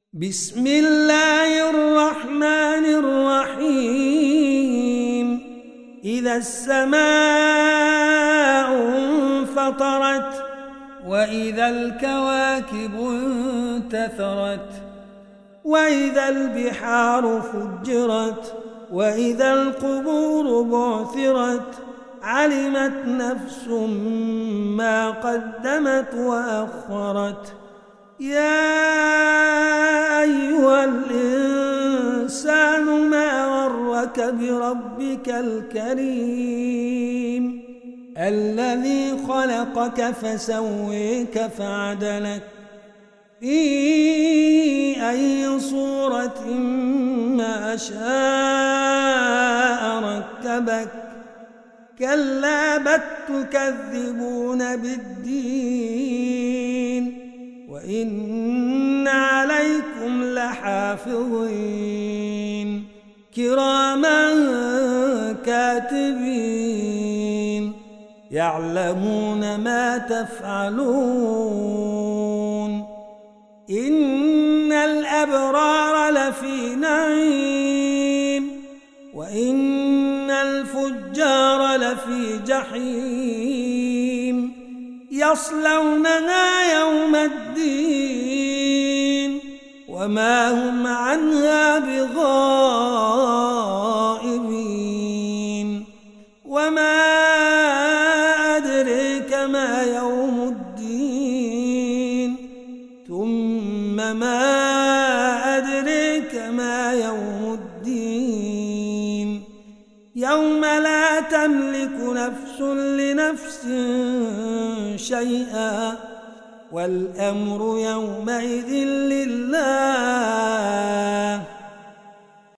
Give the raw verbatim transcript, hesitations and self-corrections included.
بسم الله الرحمن الرحيم إذا السماء انفطرت وإذا الكواكب انتثرت وإذا البحار فجرت وإذا القبور بعثرت علمت نفس ما قدمت وأخرت يا أيها الإنسان ما غرك بربك الكريم الذي خلقك فسويك فعدلك في أي صورة ما شاء ركبك كلا بل تكذبون بالدين وإن عليكم لحافظين كراما كاتبين يعلمون ما تفعلون إن الأبرار لفي نعيم وإن الفجار لفي جحيم يصلونها يوم الدين وما هم عنها بغائبين وما أدريك ما يوم الدين ثم ما أدريك ما يوم الدين يوم لا تملك نفس لنفس شيئا والأمر يومئذ لله